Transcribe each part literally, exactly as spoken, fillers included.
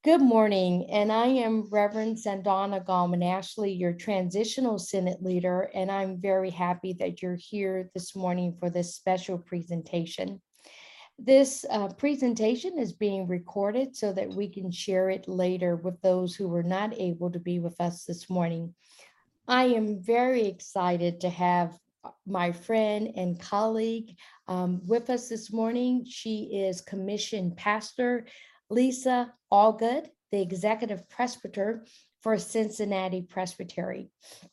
Good morning, and I am Reverend Sandana Gallman Ashley, your transitional Senate leader, and I'm very happy that you're here this morning for this special presentation. This uh, presentation is being recorded so that we can share it later with those who were not able to be with us this morning. I am very excited to have my friend and colleague um, with us this morning. She is commissioned pastor Lisa Allgood, the executive presbyter for Cincinnati Presbytery.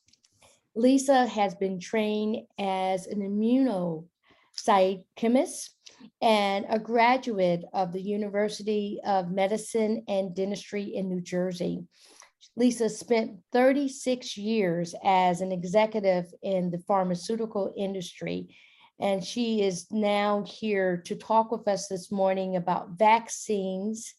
Lisa has been trained as an immunocytochemist and a graduate of the University of Medicine and Dentistry in New Jersey. Lisa spent thirty-six years as an executive in the pharmaceutical industry, and she is now here to talk with us this morning about vaccines,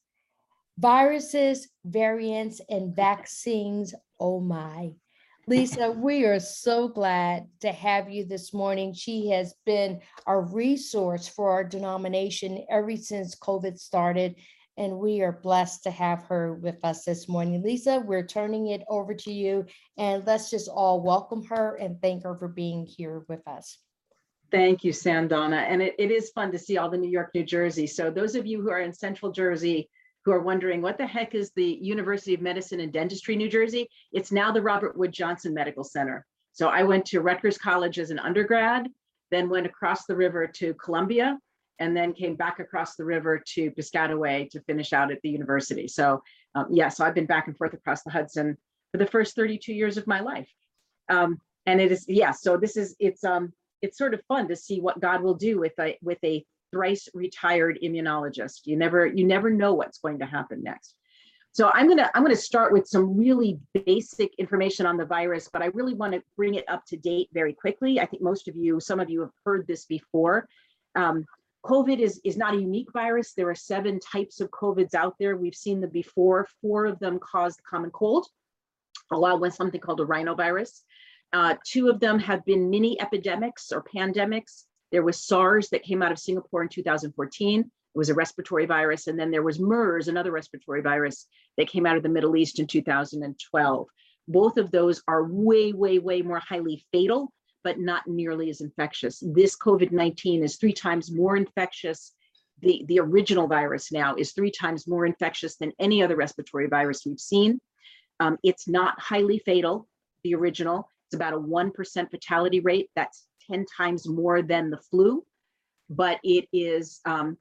viruses, variants, and vaccines. Oh my. Lisa, we are so glad to have you this morning. She has been a resource for our denomination ever since COVID started, and we are blessed to have her with us this morning. Lisa, we're turning it over to you, and let's just all welcome her and thank her for being here with us. Thank you, Sandana. And it, it is fun to see all the New York, New Jersey. So those of you who are in Central Jersey who are wondering what the heck is the University of Medicine and Dentistry, New Jersey, it's now the Robert Wood Johnson Medical Center. So I went to Rutgers College as an undergrad, then went across the river to Columbia, and then came back across the river to Piscataway to finish out at the university. So um, yeah, so I've been back and forth across the Hudson for the first thirty-two years of my life. Um, and it is, yeah, so this is, it's um, it's sort of fun to see what God will do with a, with a thrice retired immunologist. You never, you never know what's going to happen next. So I'm gonna, I'm gonna start with some really basic information on the virus, but I really want to bring it up to date very quickly. I think most of you, some of you have heard this before. Um, COVID is, is not a unique virus. There are seven types of COVIDs out there. We've seen them before. Four of them cause the common cold, along with something called a rhinovirus. Uh, two of them have been mini epidemics or pandemics. There was SARS that came out of Singapore in two thousand fourteen. It was a respiratory virus. And then there was MERS, another respiratory virus that came out of the Middle East in two thousand twelve. Both of those are way, way, way more highly fatal, but not nearly as infectious. This COVID nineteen is three times more infectious. The, the original virus now is three times more infectious than any other respiratory virus we've seen. Um, it's not highly fatal, the original. It's about a one percent fatality rate. That's ten times more than the flu, but it is um,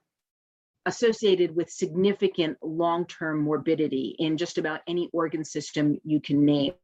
associated with significant long-term morbidity in just about any organ system you can name.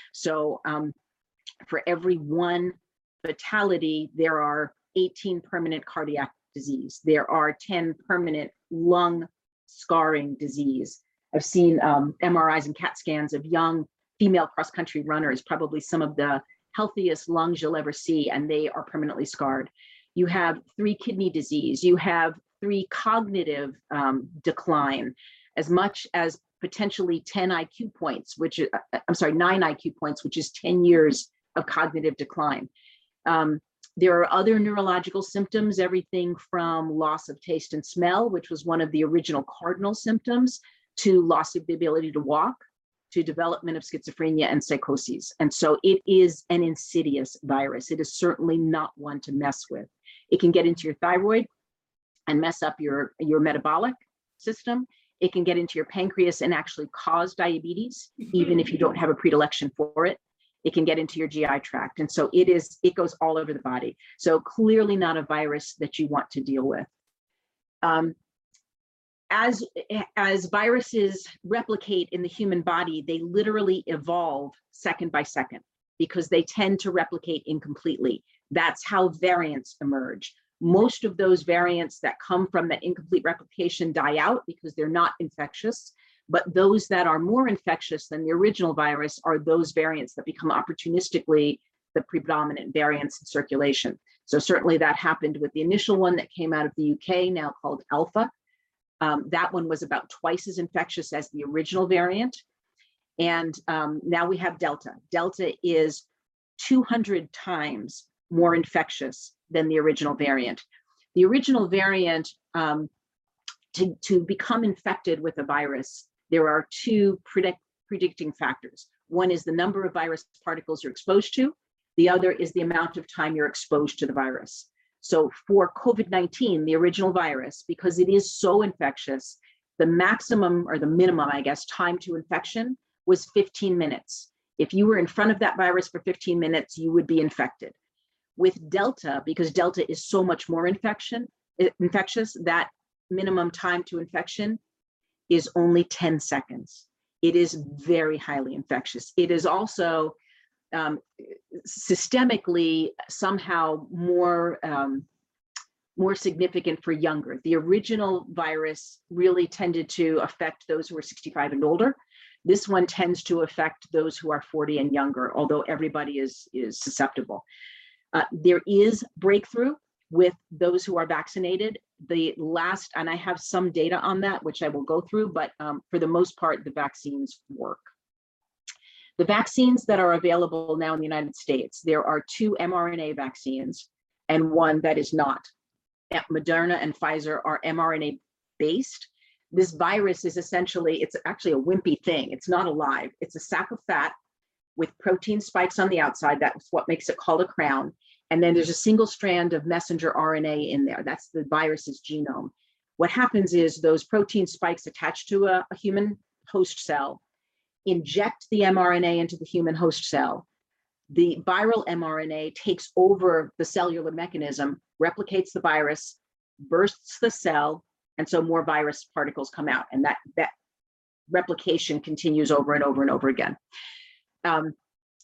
So um, for every one fatality, there are eighteen permanent cardiac disease. There are ten permanent lung scarring disease. I've seen um, M R Is and CAT scans of young female cross-country runners, probably some of the healthiest lungs you'll ever see, and they are permanently scarred. You have three kidney disease. You have three cognitive um, decline, as much as potentially ten I Q points, which uh, I'm sorry, nine I Q points, which is ten years of cognitive decline. Um, there are other neurological symptoms, everything from loss of taste and smell, which was one of the original cardinal symptoms, to loss of the ability to walk, to development of schizophrenia and psychoses. And so it is an insidious virus. It is certainly not one to mess with. It can get into your thyroid and mess up your, your metabolic system. It can get into your pancreas and actually cause diabetes, even if you don't have a predilection for it. It can get into your G I tract. And so it is, it goes all over the body. So clearly not a virus that you want to deal with. Um, As, as viruses replicate in the human body, they literally evolve second by second because they tend to replicate incompletely. That's how variants emerge. Most of those variants that come from that incomplete replication die out because they're not infectious, but those that are more infectious than the original virus are those variants that become opportunistically the predominant variants in circulation. So certainly that happened with the initial one that came out of the U K, now called Alpha. Um, that one was about twice as infectious as the original variant. And um, now we have Delta. Delta is two hundred times more infectious than the original variant. The original variant, um, to, to become infected with a virus, there are two predict, predicting factors. One is the number of virus particles you're exposed to. The other is the amount of time you're exposed to the virus. So for COVID nineteen, the original virus, because it is so infectious, the maximum or the minimum, I guess, time to infection was fifteen minutes. If you were in front of that virus for fifteen minutes, you would be infected. With Delta, because Delta is so much more infection, infectious, that minimum time to infection is only ten seconds. It is very highly infectious. It is also um, systemically somehow more, um, more significant for younger. The original virus really tended to affect those who are sixty-five and older. This one tends to affect those who are forty and younger, although everybody is, is susceptible. Uh, there is breakthrough with those who are vaccinated. The last, and I have some data on that, which I will go through, but um, for the most part, the vaccines work. The vaccines that are available now in the United States, there are two mRNA vaccines and one that is not. Moderna and Pfizer are mRNA based. This virus is essentially, it's actually a wimpy thing. It's not alive. It's a sack of fat with protein spikes on the outside. That's what makes it called a crown. And then there's a single strand of messenger R N A in there. That's the virus's genome. What happens is those protein spikes attach to a, a human host cell, inject the mRNA into the human host cell. The viral mRNA takes over the cellular mechanism, replicates the virus, bursts the cell, and so more virus particles come out. And that, that replication continues over and over and over again. Um,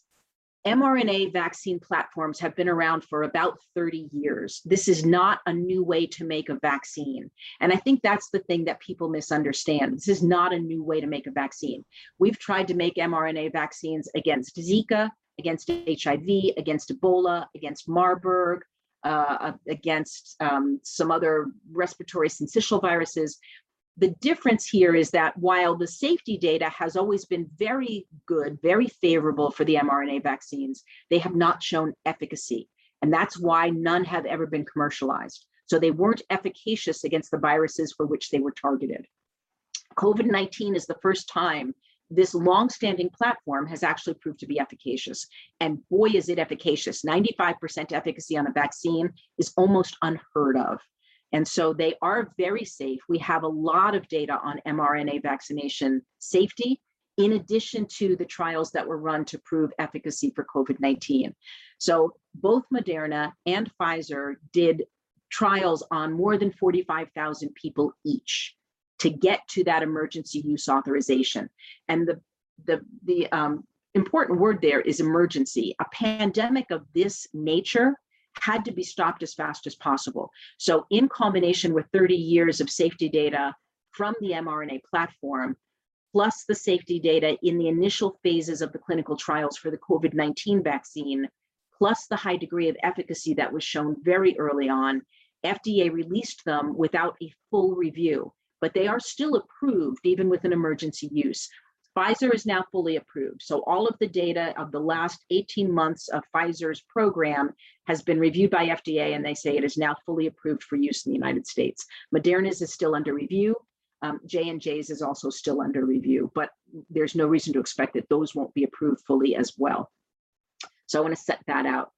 mRNA vaccine platforms have been around for about thirty years. This is not a new way to make a vaccine. And I think that's the thing that people misunderstand. This is not a new way to make a vaccine. We've tried to make mRNA vaccines against Zika, against H I V, against Ebola, against Marburg, uh, against um, some other respiratory syncytial viruses. The difference here is that while the safety data has always been very good, very favorable for the mRNA vaccines, they have not shown efficacy. And that's why none have ever been commercialized. So they weren't efficacious against the viruses for which they were targeted. COVID nineteen is the first time this longstanding platform has actually proved to be efficacious. And boy, is it efficacious. ninety-five percent efficacy on a vaccine is almost unheard of. And so they are very safe. We have a lot of data on mRNA vaccination safety, in addition to the trials that were run to prove efficacy for COVID nineteen. So both Moderna and Pfizer did trials on more than forty-five thousand people each to get to that emergency use authorization. And the, the, the um, important word there is emergency. A pandemic of this nature had to be stopped as fast as possible. So in combination with thirty years of safety data from the mRNA platform, plus the safety data in the initial phases of the clinical trials for the COVID nineteen vaccine, plus the high degree of efficacy that was shown very early on, F D A released them without a full review, but they are still approved even with an emergency use. Pfizer is now fully approved. So all of the data of the last eighteen months of Pfizer's program has been reviewed by F D A, and they say it is now fully approved for use in the United States. Moderna's is still under review. Um, J and J's is also still under review, but there's no reason to expect that those won't be approved fully as well. So I want to set that out.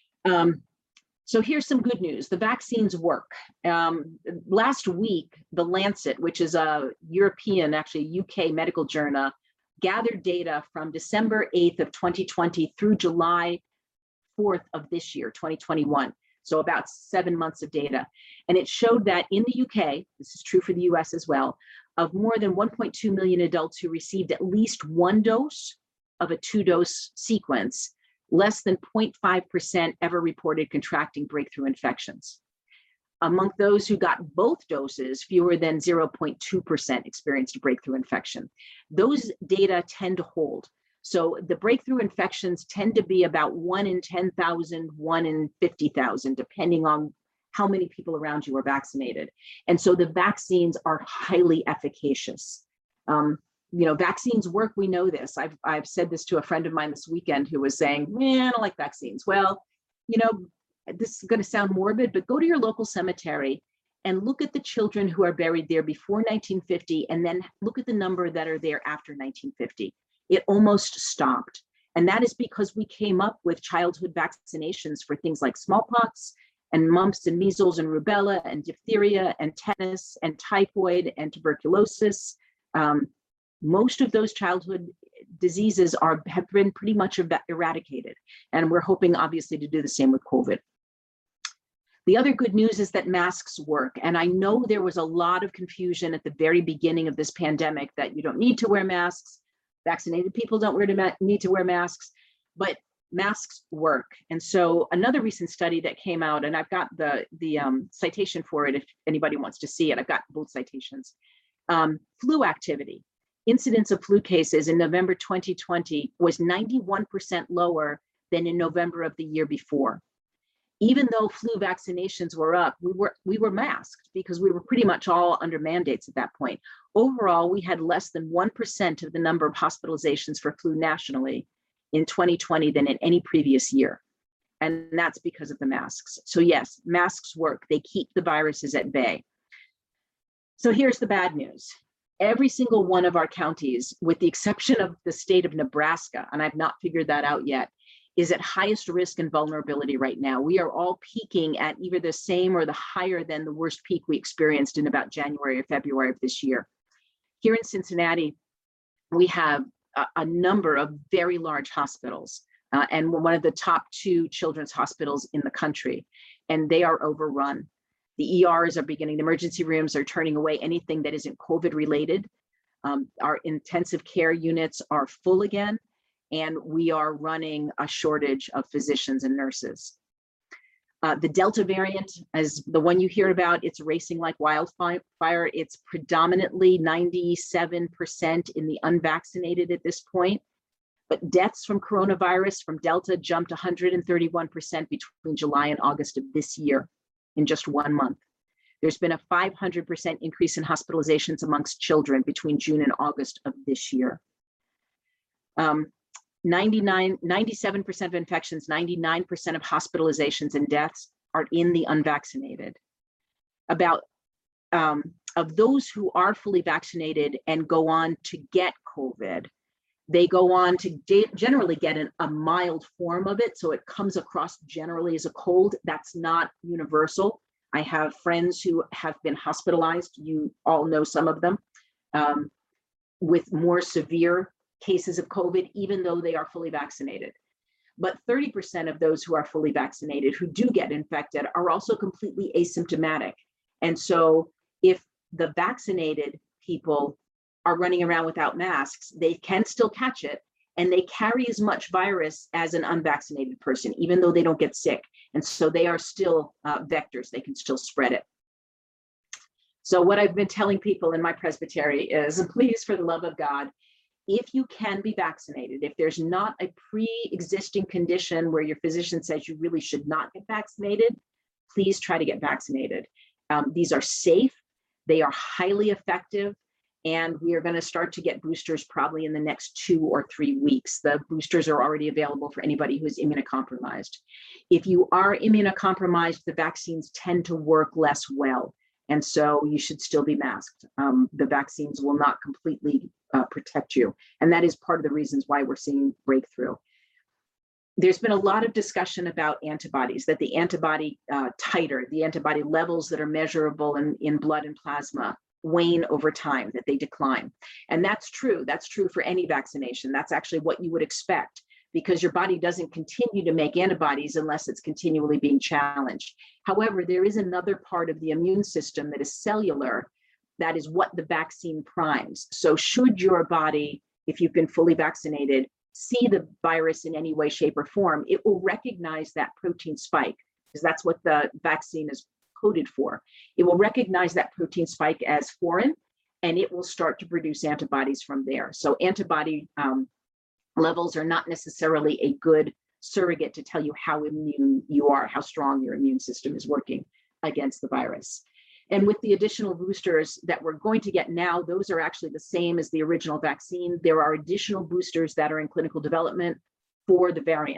Um, So here's some good news. The vaccines work. Um, last week, The Lancet, which is a European, actually U K medical journal, gathered data from December eighth of twenty twenty through July fourth of this year, twenty twenty-one. So about seven months of data. And it showed that in the U K, this is true for the U S as well, of more than one point two million adults who received at least one dose of a two-dose sequence, less than zero point five percent ever reported contracting breakthrough infections. Among those who got both doses, fewer than zero point two percent experienced a breakthrough infection. Those data tend to hold. So the breakthrough infections tend to be about one in ten thousand, one in fifty thousand, depending on how many people around you are vaccinated. And so the vaccines are highly efficacious. Um, You know, vaccines work, we know this. I've, I've said this to a friend of mine this weekend who was saying, man, I don't like vaccines. Well, you know, this is going to sound morbid, but go to your local cemetery and look at the children who are buried there before nineteen fifty, and then look at the number that are there after nineteen fifty. It almost stopped. And that is because we came up with childhood vaccinations for things like smallpox and mumps and measles and rubella and diphtheria and tetanus and typhoid and tuberculosis. Um, most of those childhood diseases are have been pretty much eradicated. And we're hoping, obviously, to do the same with COVID. The other good news is that masks work. And I know there was a lot of confusion at the very beginning of this pandemic that you don't need to wear masks. Vaccinated people don't wear to need to wear masks, but masks work. And so another recent study that came out, and I've got the, the um, citation for it if anybody wants to see it, I've got both citations. Um, flu activity. Incidence of flu cases in November twenty twenty was ninety-one percent lower than in November of the year before. Even though flu vaccinations were up, we were we were masked because we were pretty much all under mandates at that point. Overall, we had less than one percent of the number of hospitalizations for flu nationally in twenty twenty than in any previous year. And that's because of the masks. So yes, masks work. They keep the viruses at bay. So here's the bad news. Every single one of our counties, with the exception of the state of Nebraska, and I've not figured that out yet, is at highest risk and vulnerability right now. We are all peaking at either the same or the higher than the worst peak we experienced in about January or February of this year. Here in Cincinnati, we have a, a number of very large hospitals uh, and one of the top two children's hospitals in the country, and they are overrun. The E Rs are beginning, the emergency rooms are turning away anything that isn't COVID related. Um, our intensive care units are full again, and we are running a shortage of physicians and nurses. Uh, the Delta variant, as the one you hear about, it's racing like wildfire. It's predominantly ninety-seven percent in the unvaccinated at this point. But deaths from coronavirus from Delta jumped one hundred thirty-one percent between July and August of this year in just one month. There's been a five hundred percent increase in hospitalizations amongst children between June and August of this year. Um, ninety-nine, ninety-seven percent of infections, ninety-nine percent of hospitalizations and deaths are in the unvaccinated. About um, of those who are fully vaccinated and go on to get COVID, they go on to generally get an, a mild form of it. So it comes across generally as a cold. That's not universal. I have friends who have been hospitalized. You all know some of them um, with more severe cases of COVID, even though they are fully vaccinated. But thirty percent of those who are fully vaccinated who do get infected are also completely asymptomatic. And so if the vaccinated people are running around without masks, they can still catch it, and they carry as much virus as an unvaccinated person, even though they don't get sick. And so they are still uh, vectors, they can still spread it. So what I've been telling people in my presbytery is, please, for the love of God, if you can be vaccinated, if there's not a pre-existing condition where your physician says you really should not get vaccinated, please try to get vaccinated. Um, these are safe, they are highly effective, and we are going to start to get boosters probably in the next two or three weeks. The boosters are already available for anybody who is immunocompromised. If you are immunocompromised, the vaccines tend to work less well, and so you should still be masked. Um, the vaccines will not completely uh, protect you, and that is part of the reasons why we're seeing breakthrough. There's been a lot of discussion about antibodies, that the antibody uh, titer, the antibody levels that are measurable in, in blood and plasma, wane over time, that they decline. And that's true. That's true for any vaccination. That's actually what you would expect, because your body doesn't continue to make antibodies unless it's continually being challenged. However, there is another part of the immune system that is cellular, that is what the vaccine primes. So should your body, if you've been fully vaccinated, see the virus in any way, shape, or form, it will recognize that protein spike, because that's what the vaccine is coded for. It will recognize that protein spike as foreign, and it will start to produce antibodies from there. So antibody um, levels are not necessarily a good surrogate to tell you how immune you are, how strong your immune system is working against the virus. And with the additional boosters that we're going to get now, those are actually the same as the original vaccine. There are additional boosters that are in clinical development for the variants.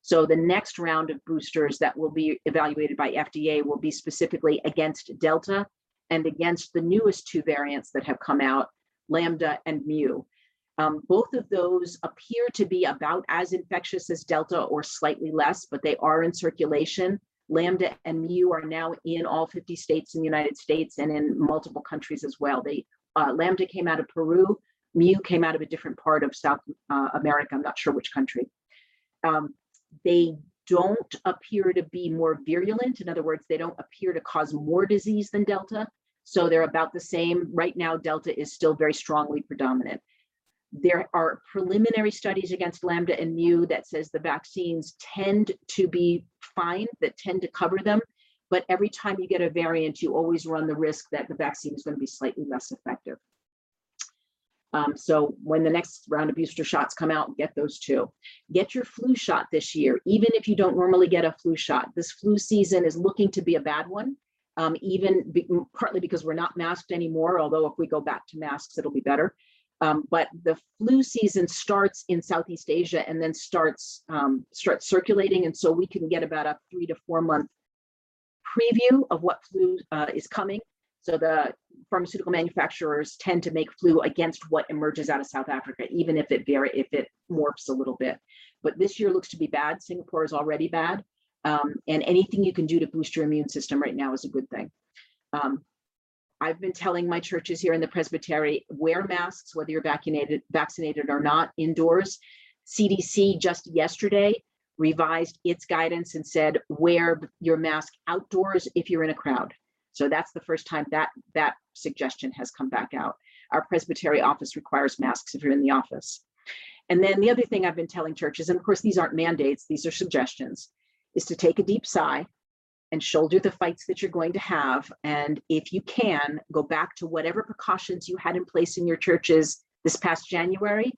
So the next round of boosters that will be evaluated by F D A will be specifically against Delta and against the newest two variants that have come out, Lambda and Mu. Um, both of those appear to be about as infectious as Delta or slightly less, but they are in circulation. Lambda and Mu are now in all fifty states in the United States and in multiple countries as well. They uh, Lambda came out of Peru, Mu came out of a different part of South uh, America. I'm not sure which country. Um, they don't appear to be more virulent. In other words, they don't appear to cause more disease than Delta. So they're about the same. Right now, Delta is still very strongly predominant. There are preliminary studies against Lambda and Mu that says the vaccines tend to be fine, that tend to cover them. But every time you get a variant, you always run the risk that the vaccine is going to be slightly less effective. Um, so when the next round of booster shots come out, get those too. Get your flu shot this year, even if you don't normally get a flu shot. This flu season is looking to be a bad one, um, even be, partly because we're not masked anymore, although if we go back to masks, it'll be better. Um, but the flu season starts in Southeast Asia and then starts, um, starts circulating. And so we can get about a three to four month preview of what flu uh, is coming. So the pharmaceutical manufacturers tend to make flu against what emerges out of South Africa, even if it vary, if it morphs a little bit. But this year looks to be bad. Singapore is already bad. Um, and anything you can do to boost your immune system right now is a good thing. Um, I've been telling my churches here in the Presbytery, wear masks, whether you're vaccinated, vaccinated or not, indoors. C D C just yesterday revised its guidance and said, wear your mask outdoors if you're in a crowd. So that's the first time that that suggestion has come back out. Our Presbytery office requires masks if you're in the office. And then the other thing I've been telling churches, and of course these aren't mandates, these are suggestions, is to take a deep sigh and shoulder the fights that you're going to have. And if you can, go back to whatever precautions you had in place in your churches this past January,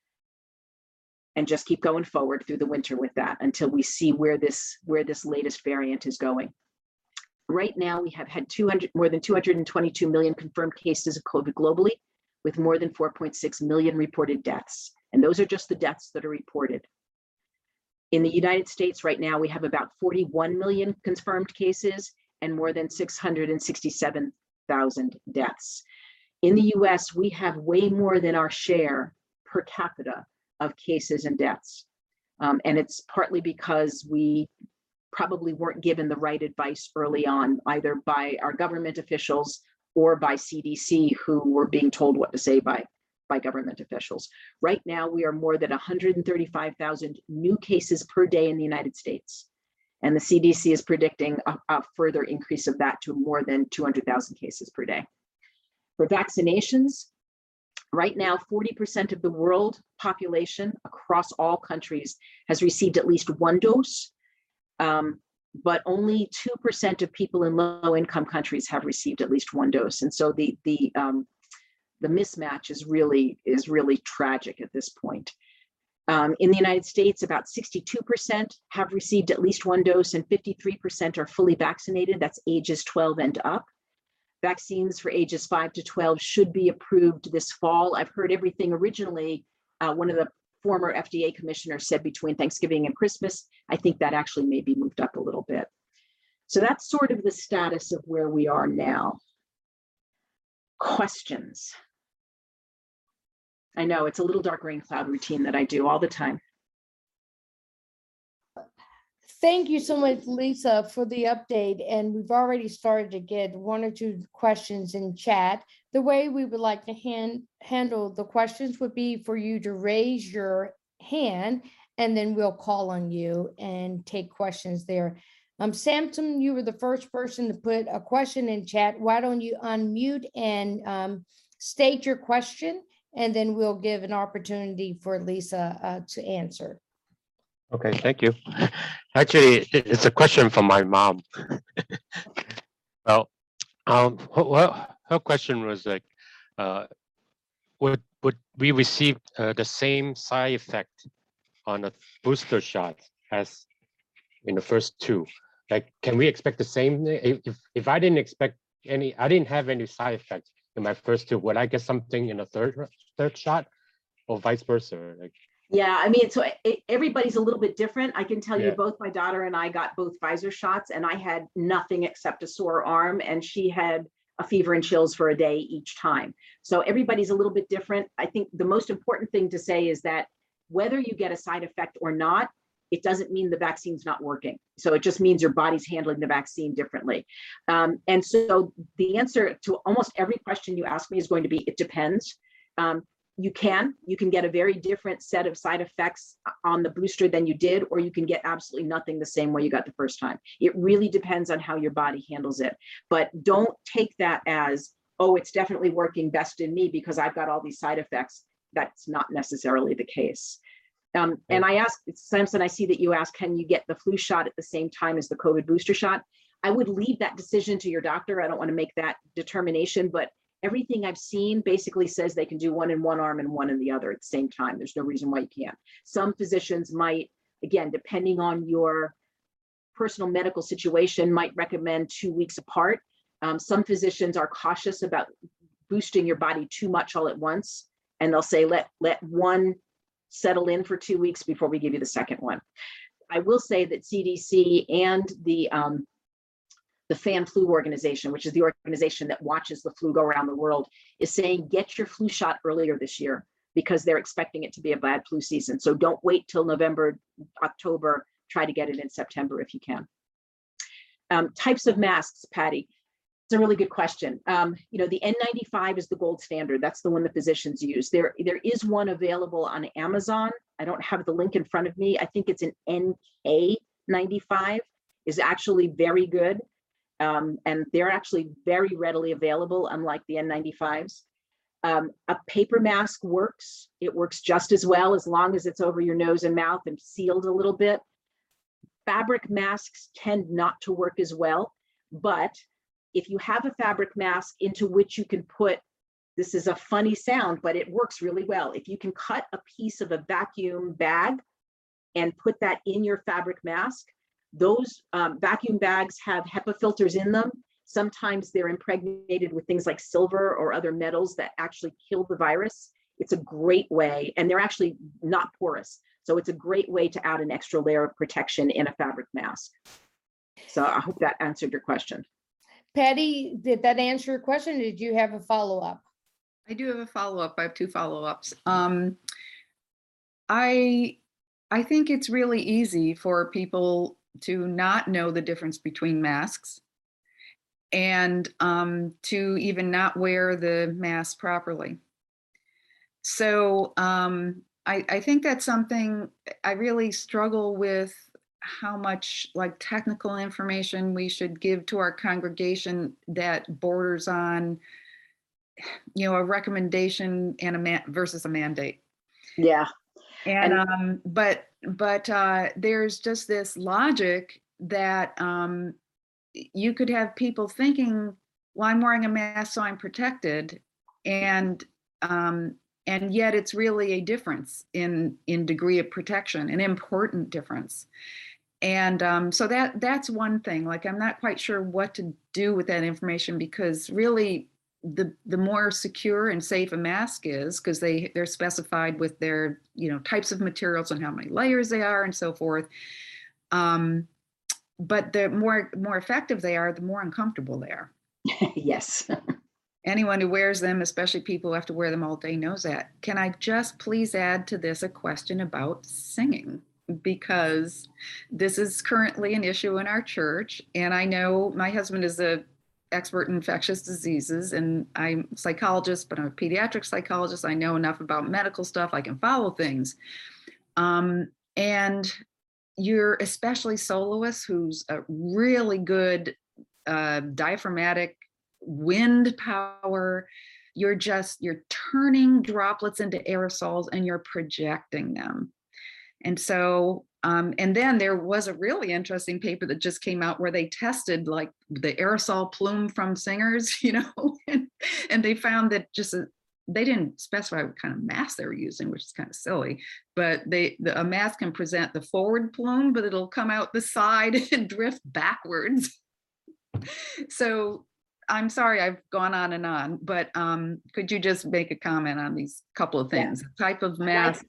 and just keep going forward through the winter with that until we see where this, where this latest variant is going. Right now, we have had two hundred, more than two hundred twenty-two million confirmed cases of COVID globally, with more than four point six million reported deaths. And those are just the deaths that are reported. In the United States right now, we have about forty-one million confirmed cases and more than six hundred sixty-seven thousand deaths. In the U S, we have way more than our share per capita of cases and deaths. Um, and it's partly because we probably weren't given the right advice early on, either by our government officials or by C D C, who were being told what to say by, by government officials. Right now, we are more than one hundred thirty-five thousand new cases per day in the United States. And the C D C is predicting a, a further increase of that to more than two hundred thousand cases per day. For vaccinations, right now, forty percent of the world population across all countries has received at least one dose. Um, but only two percent of people in low-income countries have received at least one dose. And so the, the, um, the mismatch is really, is really tragic at this point. Um, in the United States, about sixty-two percent have received at least one dose and fifty-three percent are fully vaccinated. That's ages twelve and up. Vaccines for ages five to twelve should be approved this fall. I've heard everything originally. Uh, one of the former F D A commissioners said between Thanksgiving and Christmas. I think that actually may be moved up a little bit. So that's sort of the status of where we are now. Questions? I know it's a little dark rain cloud routine that I do all the time. Thank you so much, Lisa, for the update. And we've already started to get one or two questions in chat. The way we would like to hand, handle the questions would be for you to raise your hand, and then we'll call on you and take questions there. Um, Samson, you were the first person to put a question in chat. Why don't you unmute and um, state your question, and then we'll give an opportunity for Lisa uh, to answer. Okay, thank you. Actually, it's a question from my mom. Well, um, well, her question was like, uh, would would we receive uh, the same side effect on a booster shot as in the first two? Like, can we expect the same? If if I didn't expect any, I didn't have any side effects in my first two, would I get something in a third third shot, or vice versa? Like, Yeah, I mean, so e- everybody's a little bit different. I can tell you Yeah. both my daughter and I got both Pfizer shots, and I had nothing except a sore arm, and she had a fever and chills for a day each time. So everybody's a little bit different. I think the most important thing to say is that whether you get a side effect or not, it doesn't mean the vaccine's not working. So it just means your body's handling the vaccine differently. Um, and so the answer to almost every question you ask me is going to be, it depends. Um, you can, you can get a very different set of side effects on the booster than you did, or you can get absolutely nothing the same way you got the first time. It really depends on how your body handles it. But don't take that as, oh, it's definitely working best in me because I've got all these side effects. That's not necessarily the case. Um, and I asked, Samson, I see that you asked, can you get the flu shot at the same time as the COVID booster shot? I would leave that decision to your doctor. I don't want to make that determination, but everything I've seen basically says they can do one in one arm and one in the other at the same time. There's no reason why you can't. Some physicians might, again, depending on your personal medical situation, might recommend two weeks apart. Um, some physicians are cautious about boosting your body too much all at once, and they'll say, let, let one settle in for two weeks before we give you the second one. I will say that C D C and the um, the Fan Flu Organization, which is the organization that watches the flu go around the world, is saying get your flu shot earlier this year because they're expecting it to be a bad flu season. So don't wait till November, October, try to get it in September if you can. Um, types of masks, Patty. It's a really good question. Um, you know, the N ninety-five is the gold standard. That's the one the physicians use. There, there is one available on Amazon. I don't have the link in front of me. I think it's an N K ninety-five, is actually very good. Um, and they're actually very readily available, unlike the N ninety-fives. Um, a paper mask works. It works just as well as long as it's over your nose and mouth and sealed a little bit. Fabric masks tend not to work as well, but if you have a fabric mask into which you can put, this is a funny sound, but it works really well. If you can cut a piece of a vacuum bag and put that in your fabric mask, those um, vacuum bags have HEPA filters in them. Sometimes they're impregnated with things like silver or other metals that actually kill the virus. It's a great way, and they're actually not porous. So it's a great way to add an extra layer of protection in a fabric mask. So I hope that answered your question. Patty, did that answer your question? Or did you have a follow-up? I do have a follow-up. I have two follow-ups. Um, I I think it's really easy for people to not know the difference between masks and um, to even not wear the mask properly. So um, I, I think that's something I really struggle with, how much like technical information we should give to our congregation that borders on, you know, a recommendation and a man versus a mandate. Yeah. And, And- um, but, but uh, there's just this logic that um, you could have people thinking, well, I'm wearing a mask, so I'm protected. And, um, and yet it's really a difference in, in degree of protection, an important difference. And um, so that that's one thing. Like, I'm not quite sure what to do with that information, because really the the more secure and safe a mask is, because they they're specified with their, you know, types of materials and how many layers they are and so forth. Um, but the more more effective they are, the more uncomfortable they are. Yes. Anyone who wears them, especially people who have to wear them all day, knows that. Can I just please add to this a question about singing? Because this is currently an issue in our church. And I know my husband is an expert in infectious diseases, and I'm a psychologist, but I'm a pediatric psychologist. I know enough about medical stuff. I can follow things. Um, and you're especially soloists who's a really good uh, diaphragmatic wind power. You're just, you're turning droplets into aerosols and you're projecting them. And so, um, and then there was a really interesting paper that just came out where they tested like the aerosol plume from singers, you know, and, and they found that just, a, they didn't specify what kind of mask they were using, which is kind of silly, but they, the, a mask can present the forward plume, but it'll come out the side and drift backwards. So I'm sorry, I've gone on and on, but um, could you just make a comment on these couple of things? Yeah. The type of mask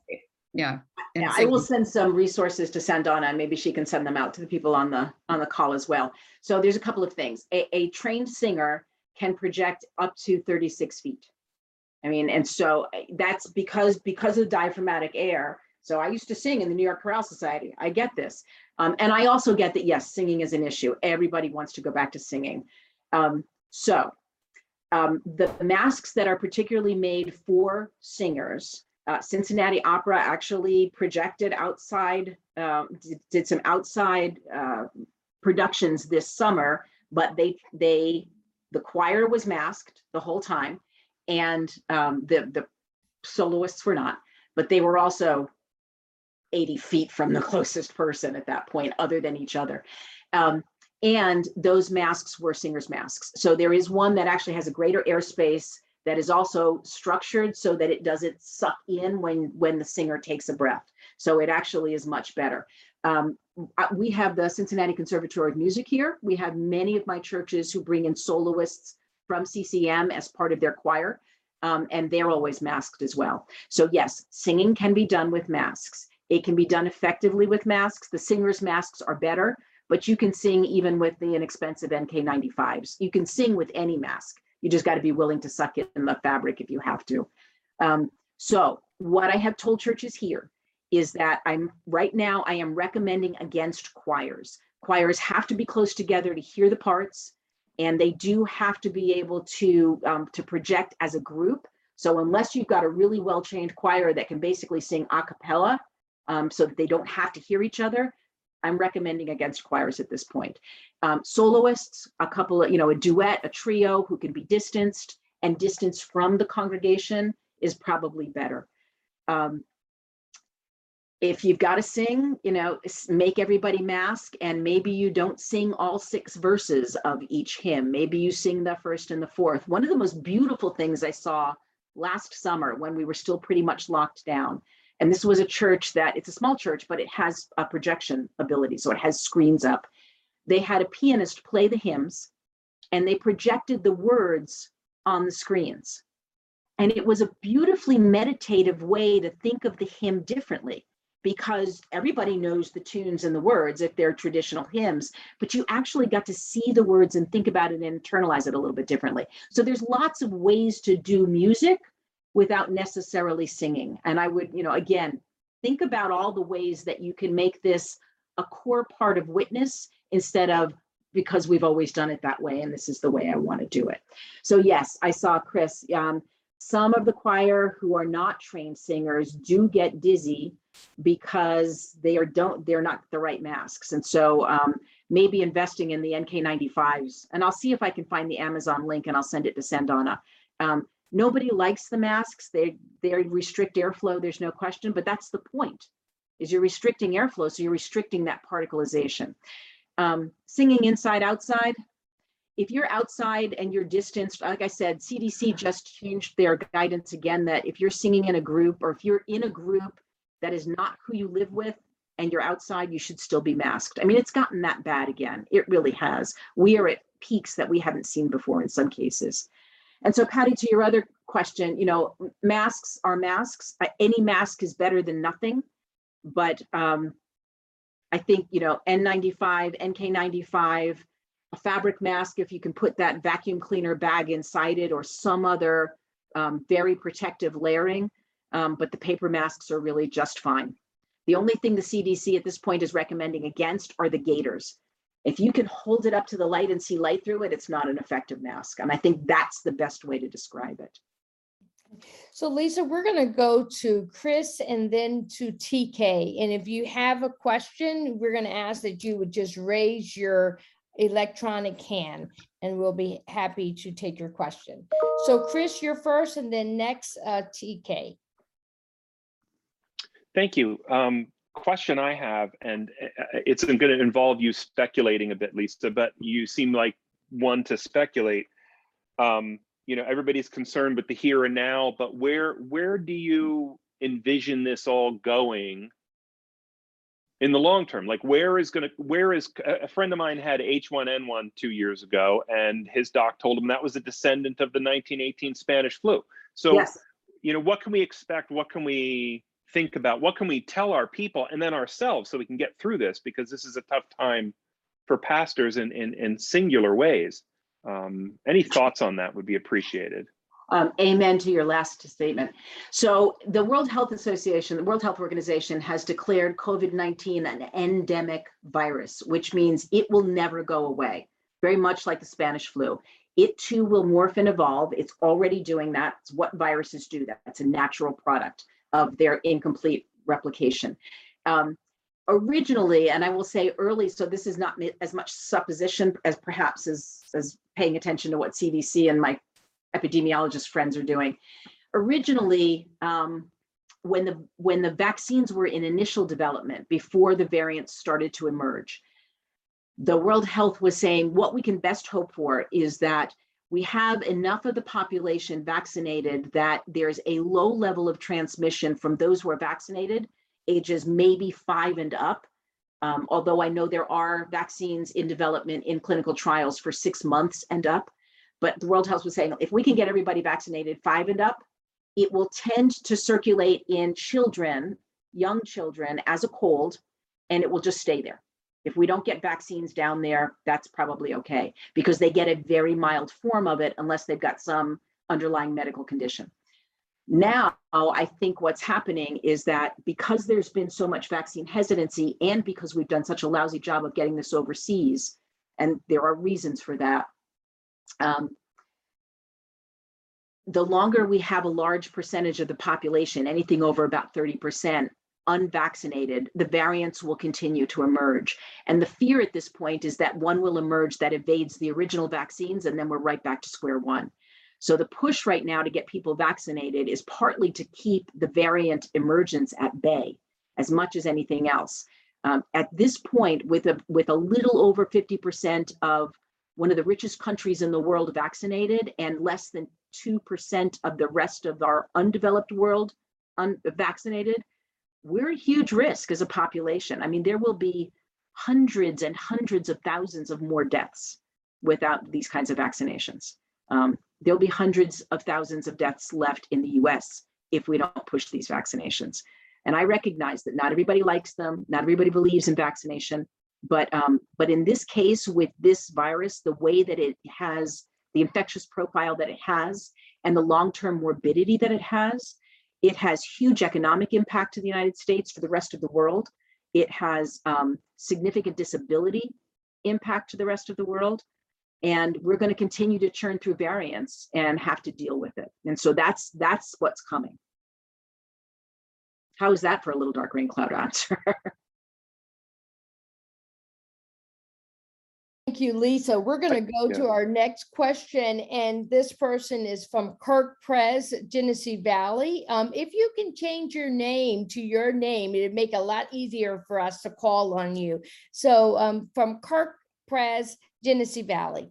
Yeah. and Yeah, I will singing. send some resources to Sandana, and maybe she can send them out to the people on the on the call as well. So there's a couple of things. A, a trained singer can project up to thirty-six feet. I mean, and so that's because because of diaphragmatic air. So I used to sing in the New York Chorale Society. I get this. Um, and I also get that, yes, singing is an issue. Everybody wants to go back to singing. Um, so um, the masks that are particularly made for singers, uh, Cincinnati Opera actually projected outside, uh, did, did some outside uh, productions this summer, but they, they, the choir was masked the whole time, and um, the, the soloists were not, but they were also eighty feet from the closest person at that point, other than each other. Um, and those masks were singers' masks. So there is one that actually has a greater airspace that is also structured so that it doesn't suck in when, when the singer takes a breath. So it actually is much better. Um, we have the Cincinnati Conservatory of Music here. We have many of my churches who bring in soloists from C C M as part of their choir, um, and they're always masked as well. So yes, singing can be done with masks. It can be done effectively with masks. The singers' masks are better, but you can sing even with the inexpensive N K ninety-fives. You can sing with any mask. You just got to be willing to suck it in the fabric if you have to. Um, so what I have told churches here is that I'm right now, I am recommending against choirs. Choirs have to be close together to hear the parts, and they do have to be able to, um, to project as a group. So unless you've got a really well-trained choir that can basically sing a cappella, um, so that they don't have to hear each other, I'm recommending against choirs at this point. Um, soloists, a couple of, you know, a duet, a trio who can be distanced and distanced from the congregation is probably better. Um, if you've got to sing, you know, make everybody mask, and maybe you don't sing all six verses of each hymn. Maybe you sing the first and the fourth. One of the most beautiful things I saw last summer when we were still pretty much locked down, and this was a church that, it's a small church, but it has a projection ability. So it has screens up. They had a pianist play the hymns, and they projected the words on the screens. And it was a beautifully meditative way to think of the hymn differently, because everybody knows the tunes and the words if they're traditional hymns, but you actually got to see the words and think about it and internalize it a little bit differently. So there's lots of ways to do music without necessarily singing. And I would, you know, again, think about all the ways that you can make this a core part of witness, instead of because we've always done it that way and this is the way I want to do it. So yes, I saw Chris, um, some of the choir who are not trained singers do get dizzy because they are don't they're not the right masks. And so um, maybe investing in the N K ninety-fives, and I'll see if I can find the Amazon link and I'll send it to Sandana. Um, Nobody likes the masks. They they restrict airflow. There's no question, but that's the point, is you're restricting airflow. So you're restricting that particleization. Um, singing inside, outside. If you're outside and you're distanced, like I said, C D C just changed their guidance again, that if you're singing in a group, or if you're in a group that is not who you live with and you're outside, you should still be masked. I mean, it's gotten that bad again. It really has. We are at peaks that we haven't seen before in some cases. And so, Patty, to your other question, you know, masks are masks. Any mask is better than nothing. But um, I think, you know, N ninety-five, N K ninety-five, a fabric mask, if you can put that vacuum cleaner bag inside it, or some other um, very protective layering. Um, but the paper masks are really just fine. The only thing the C D C at this point is recommending against are the gaiters. If you can hold it up to the light and see light through it, it's not an effective mask. And I think that's the best way to describe it. So Lisa, we're going to go to Chris and then to T K. And if you have a question, we're going to ask that you would just raise your electronic hand and we'll be happy to take your question. So Chris, you're first, and then next uh, T K. Thank you. Um, question I have, and it's going to involve you speculating a bit, Lisa, but you seem like one to speculate. Um, you know, everybody's concerned with the here and now, but where where do you envision this all going in the long term? Like, where is going to where is a friend of mine had H one N one two years ago, and his doc told him that was a descendant of the nineteen eighteen Spanish flu. So, Yes. you know, what can we expect? What can we think about what can we tell our people and then ourselves so we can get through this, because this is a tough time for pastors in, in, in singular ways. Um, any thoughts on that would be appreciated. Um, amen to your last statement. So the World Health Association, the World Health Organization has declared COVID nineteen an endemic virus, which means it will never go away, very much like the Spanish flu. It too will morph and evolve. It's already doing that. It's what viruses do. That's a natural product of their incomplete replication. Um, originally, and I will say early, so this is not as much supposition as perhaps as, as paying attention to what C D C and my epidemiologist friends are doing. Originally, um, when the when the vaccines were in initial development, before the variants started to emerge, the World Health was saying what we can best hope for is that we have enough of the population vaccinated that there's a low level of transmission from those who are vaccinated, ages maybe five and up. Um, although I know there are vaccines in development in clinical trials for six months and up. But the World Health was saying, if we can get everybody vaccinated five and up, it will tend to circulate in children, young children, as a cold, and it will just stay there. If we don't get vaccines down there, that's probably okay, because they get a very mild form of it unless they've got some underlying medical condition. Now, I think what's happening is that because there's been so much vaccine hesitancy, and because we've done such a lousy job of getting this overseas, and there are reasons for that, Um, the longer we have a large percentage of the population, anything over about thirty percent unvaccinated, the variants will continue to emerge. And the fear at this point is that one will emerge that evades the original vaccines, and then we're right back to square one. So the push right now to get people vaccinated is partly to keep the variant emergence at bay as much as anything else. Um, at this point, with a, with a little over fifty percent of one of the richest countries in the world vaccinated, and less than two percent of the rest of our undeveloped world unvaccinated, we're a huge risk as a population. I mean, there will be hundreds and hundreds of thousands of more deaths without these kinds of vaccinations. Um, there'll be hundreds of thousands of deaths left in the U S if we don't push these vaccinations. And I recognize that not everybody likes them, not everybody believes in vaccination, but um, but in this case, with this virus, the way that it has, the infectious profile that it has, and the long-term morbidity that it has, it has huge economic impact to the United States, for the rest of the world. It has um, significant disability impact to the rest of the world. And we're going to continue to churn through variants and have to deal with it. And so that's that's what's coming. How is that for a little dark rain cloud answer? Thank you, Lisa. We're going to go Yeah. to our next question, and this person is from Kirk Prez, Genesee Valley. Um, if you can change your name to your name, it'd make it a lot easier for us to call on you. So um, from Kirk Prez, Genesee Valley.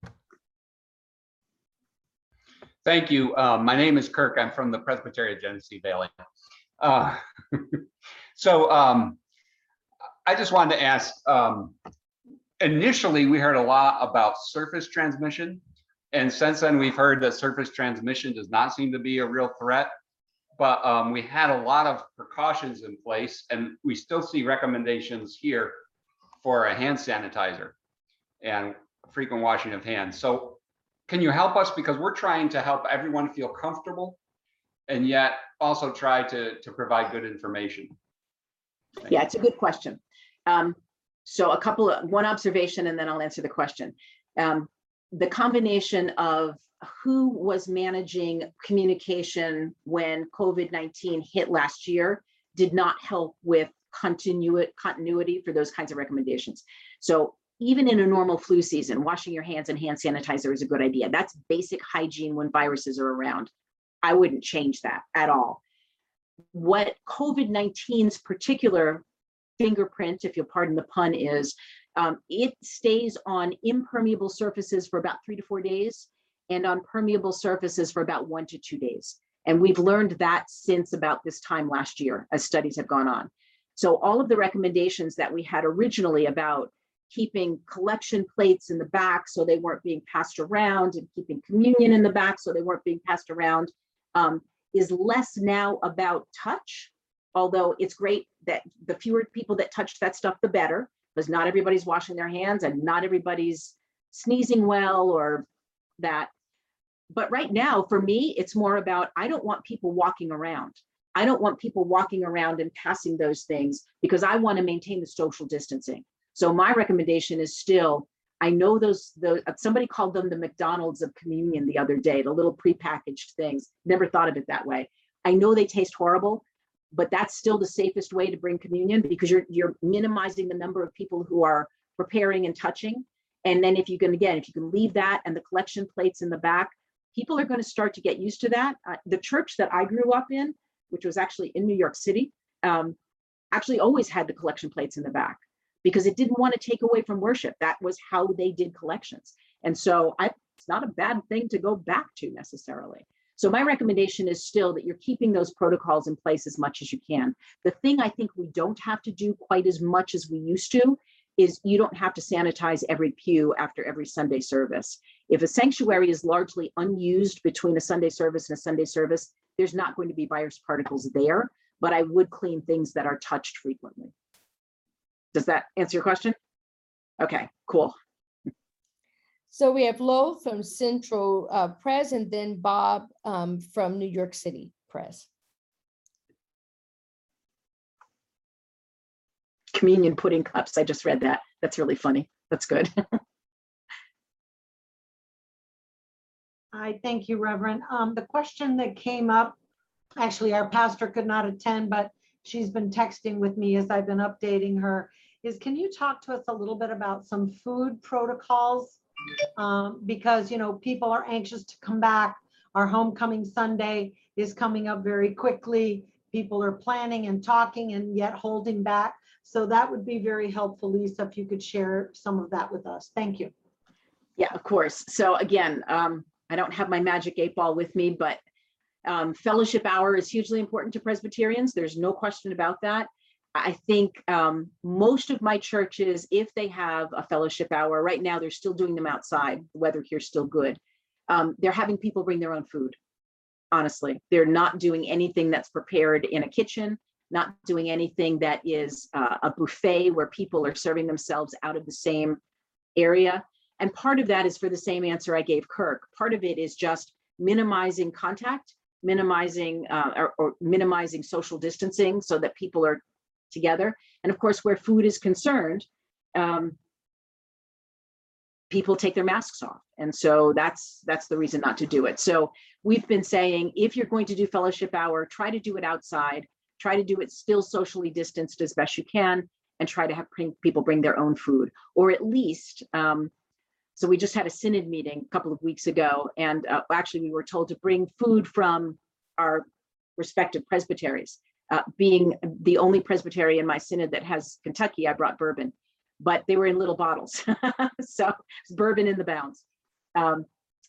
Thank you. Uh, my name is Kirk. I'm from the Presbytery of Genesee Valley. Uh, so um, I just wanted to ask, um, initially we heard a lot about surface transmission. And since then we've heard that surface transmission does not seem to be a real threat. But um, we had a lot of precautions in place, and we still see recommendations here for a hand sanitizer and frequent washing of hands. So can you help us? Because we're trying to help everyone feel comfortable and yet also try to, to provide good information. Thank Yeah, you. it's a good question. Um, so a couple of, one observation, and then I'll answer the question. Um, the combination of who was managing communication when COVID nineteen hit last year did not help with continuity, continuity for those kinds of recommendations. So even in a normal flu season, washing your hands and hand sanitizer is a good idea. That's basic hygiene when viruses are around. I wouldn't change that at all. What COVID nineteen's particular fingerprint, if you'll pardon the pun, is um, it stays on impermeable surfaces for about three to four days and on permeable surfaces for about one to two days. And we've learned that since about this time last year, as studies have gone on. So all of the recommendations that we had originally about keeping collection plates in the back so they weren't being passed around, and keeping communion in the back so they weren't being passed around, um, is less now about touch although it's great that the fewer people that touch that stuff, the better, because not everybody's washing their hands and not everybody's sneezing well or that. But right now, for me, it's more about, I don't want people walking around. I don't want people walking around and passing those things because I want to maintain the social distancing. So my recommendation is still, I know those, those somebody called them the McDonald's of communion the other day, the little prepackaged things. Never thought of it that way. I know they taste horrible, but that's still the safest way to bring communion because you're you're minimizing the number of people who are preparing and touching. And then if you can, again, if you can leave that and the collection plates in the back, people are going to start to get used to that. Uh, the church that I grew up in, which was actually in New York City, um, actually always had the collection plates in the back because it didn't want to take away from worship. That was how they did collections. And so I, it's not a bad thing to go back to necessarily. So my recommendation is still that you're keeping those protocols in place as much as you can. The thing I think we don't have to do quite as much as we used to is you don't have to sanitize every pew after every Sunday service. If a sanctuary is largely unused between a Sunday service and a Sunday service, there's not going to be virus particles there, but I would clean things that are touched frequently. Does that answer your question? Okay, cool. So we have Lo from Central uh, Press and then Bob um, from New York City Press. Communion pudding cups. I just read that. That's really funny. That's good. I thank you, Reverend. Um, the question that came up, actually, our pastor could not attend, but she's been texting with me as I've been updating her, is can you talk to us a little bit about some food protocols? Um, because, you know, people are anxious to come back. Our homecoming Sunday is coming up very quickly. People are planning and talking and yet holding back. So that would be very helpful, Lisa, if you could share some of that with us. Thank you. Yeah, of course. So again, um, I don't have my magic eight ball with me, but um, fellowship hour is hugely important to Presbyterians. There's no question about that. I think um, most of my churches, if they have a fellowship hour, right now they're still doing them outside. The weather here's still good. Um, they're having people bring their own food. Honestly, they're not doing anything that's prepared in a kitchen, not doing anything that is uh, a buffet where people are serving themselves out of the same area. And part of that is for the same answer I gave Kirk. Part of it is just minimizing contact, minimizing uh, or, or minimizing social distancing so that people are together. And of course, where food is concerned, um, people take their masks off. And so that's that's the reason not to do it. So we've been saying, if you're going to do fellowship hour, try to do it outside, try to do it still socially distanced as best you can, and try to have people bring their own food, or at least, um, so we just had a synod meeting a couple of weeks ago, and uh, actually we were told to bring food from our respective presbyteries. Uh, being the only presbytery in my synod that has Kentucky, I brought bourbon, but they were in little bottles. So it's bourbon in the bounds. Um,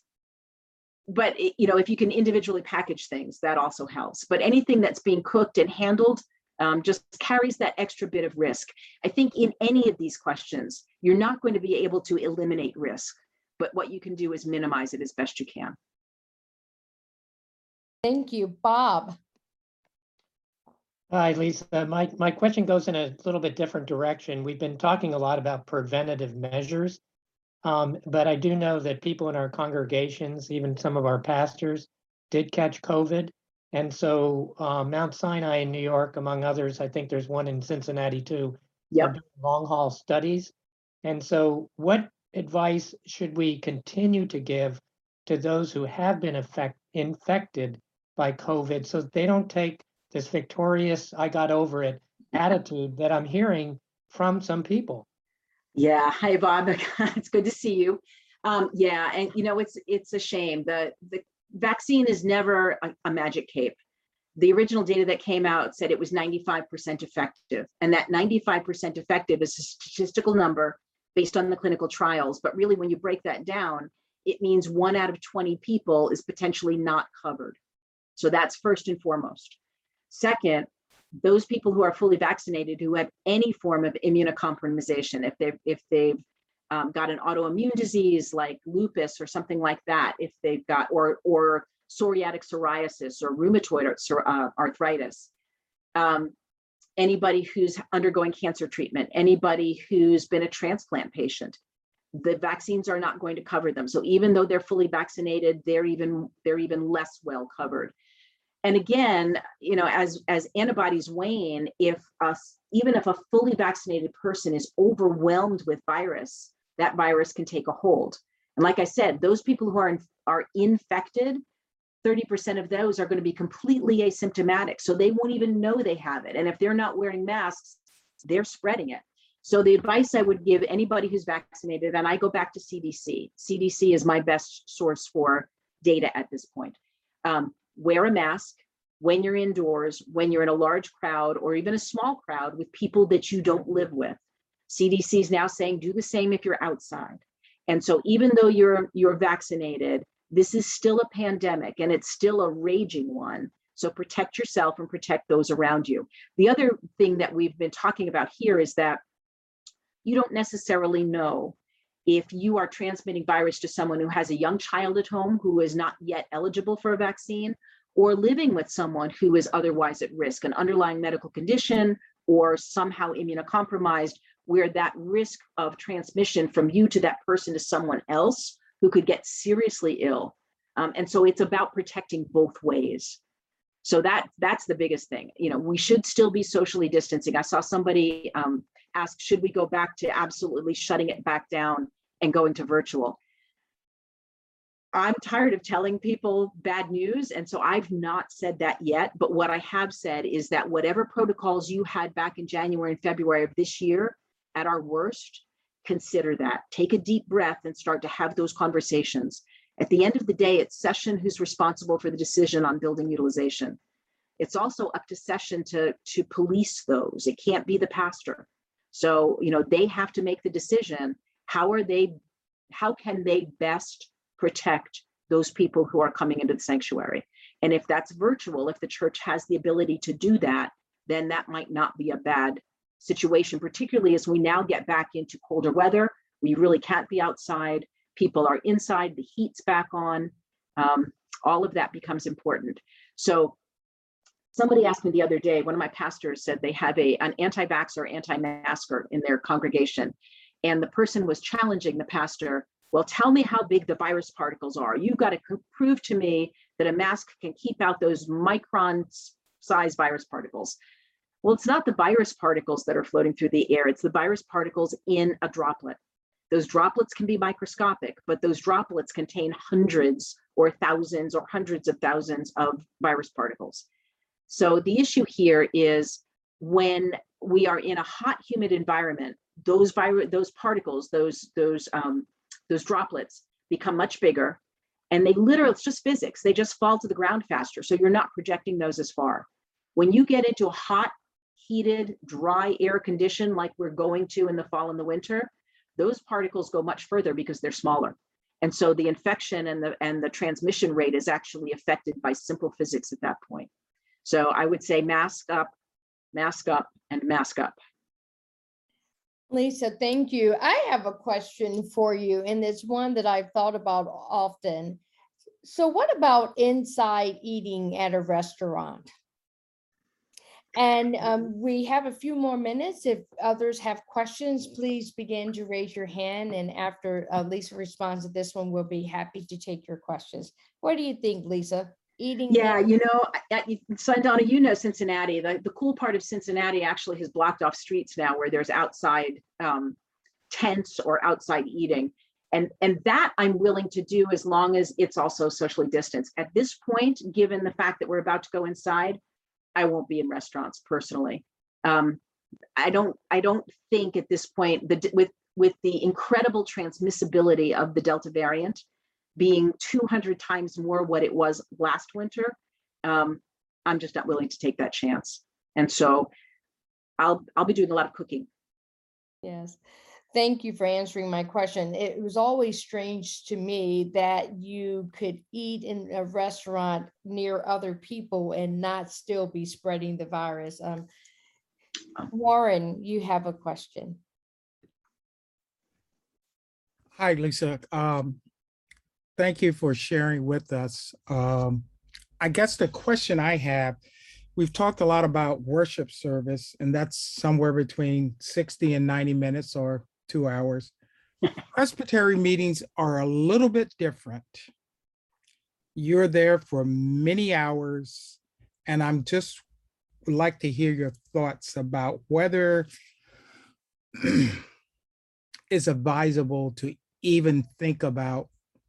but it, you know, if you can individually package things, that also helps. But anything that's being cooked and handled um, just carries that extra bit of risk. I think in any of these questions, you're not going to be able to eliminate risk, but what you can do is minimize it as best you can. Thank you, Bob. Hi, Lisa. My, my question goes in a little bit different direction. We've been talking a lot about preventative measures, um, but I do know that people in our congregations, even some of our pastors, did catch COVID. And so uh, Mount Sinai in New York, among others, I think there's one in Cincinnati too, Yep. are doing long haul studies. And so what advice should we continue to give to those who have been affect, infected by COVID so that they don't take this victorious, I got over it attitude that I'm hearing from some people? Yeah, hi Bob, it's good to see you. Um, yeah, and you know, it's it's a shame. The, the vaccine is never a, a magic cape. The original data that came out said it was ninety-five percent effective, and that ninety-five percent effective is a statistical number based on the clinical trials. But really, when you break that down, it means one out of twenty people is potentially not covered. So that's first and foremost. Second, those people who are fully vaccinated who have any form of immunocompromisation, if they've if they've um, got an autoimmune disease like lupus or something like that, if they've got or or psoriatic psoriasis or rheumatoid uh, arthritis, um, anybody who's undergoing cancer treatment, anybody who's been a transplant patient. The vaccines are not going to cover them. So even though they're fully vaccinated, they're even they're even less well covered. And again, you know, as as antibodies wane, if us even if a fully vaccinated person is overwhelmed with virus, that virus can take a hold. And like I said, those people who are in, are infected, thirty percent of those are going to be completely asymptomatic. So they won't even know they have it. And if they're not wearing masks, they're spreading it. So the advice I would give anybody who's vaccinated, and I go back to C D C. C D C is my best source for data at this point. Um, wear a mask when you're indoors, when you're in a large crowd or even a small crowd with people that you don't live with. C D C is now saying do the same if you're outside. And so even though you're you're vaccinated, this is still a pandemic and it's still a raging one. So protect yourself and protect those around you. The other thing that we've been talking about here is that you don't necessarily know if you are transmitting virus to someone who has a young child at home who is not yet eligible for a vaccine, or living with someone who is otherwise at risk, an underlying medical condition or somehow immunocompromised, where that risk of transmission from you to that person to someone else who could get seriously ill. Um, and so it's about protecting both ways. So that that's the biggest thing. You know, we should still be socially distancing. I saw somebody um, ask, should we go back to absolutely shutting it back down and going to virtual? I'm tired of telling people bad news. And so I've not said that yet. But what I have said is that whatever protocols you had back in January and February of this year, at our worst, consider that. Take a deep breath and start to have those conversations. At the end of the day, it's session who's responsible for the decision on building utilization. It's also up to session to, to police those. It can't be the pastor. So, you know, they have to make the decision. How are they, how can they best protect those people who are coming into the sanctuary? And if that's virtual, if the church has the ability to do that, then that might not be a bad situation, particularly as we now get back into colder weather. We really can't be outside. People are inside, the heat's back on. Um, all of that becomes important. So somebody asked me the other day, one of my pastors said they have a, an anti-vaxxer, anti-masker in their congregation. And the person was challenging the pastor, well, tell me how big the virus particles are. You've got to prove to me that a mask can keep out those micron size virus particles. Well, it's not the virus particles that are floating through the air. It's the virus particles in a droplet. Those droplets can be microscopic, but those droplets contain hundreds or thousands or hundreds of thousands of virus particles. So the issue here is when we are in a hot, humid environment, those virus, those particles, those those um, those droplets become much bigger, and they literally, it's just physics. They just fall to the ground faster. So you're not projecting those as far. When you get into a hot, heated, dry air condition like we're going to in the fall and the winter, those particles go much further because they're smaller. And so the infection and the and the transmission rate is actually affected by simple physics at that point. So I would say mask up, mask up, and mask up. Lisa, thank you. I have a question for you, and it's one that I've thought about often. So what about inside eating at a restaurant? And um, we have a few more minutes. If others have questions, please begin to raise your hand. And after uh, Lisa responds to this one, we'll be happy to take your questions. What do you think, Lisa? Eating? Yeah, you know, Sundonna, you know Cincinnati. The, the cool part of Cincinnati actually has blocked off streets now where there's outside um, tents or outside eating. And, and that I'm willing to do as long as it's also socially distanced. At this point, given the fact that we're about to go inside, I won't be in restaurants personally. Um, I don't. I don't think at this point, the, with with the incredible transmissibility of the Delta variant being two hundred times more what it was last winter, um, I'm just not willing to take that chance. And so, I'll I'll be doing a lot of cooking. Yes. Thank you for answering my question. It was always strange to me that you could eat in a restaurant near other people and not still be spreading the virus. Um, Warren, you have a question. Hi, Lisa. Um, thank you for sharing with us. Um, I guess the question I have we've talked a lot about worship service, and that's somewhere between sixty and ninety minutes or two hours. Presbytery meetings are a little bit different. You're there for many hours, and I'm just would like to hear your thoughts about whether it's advisable to even think about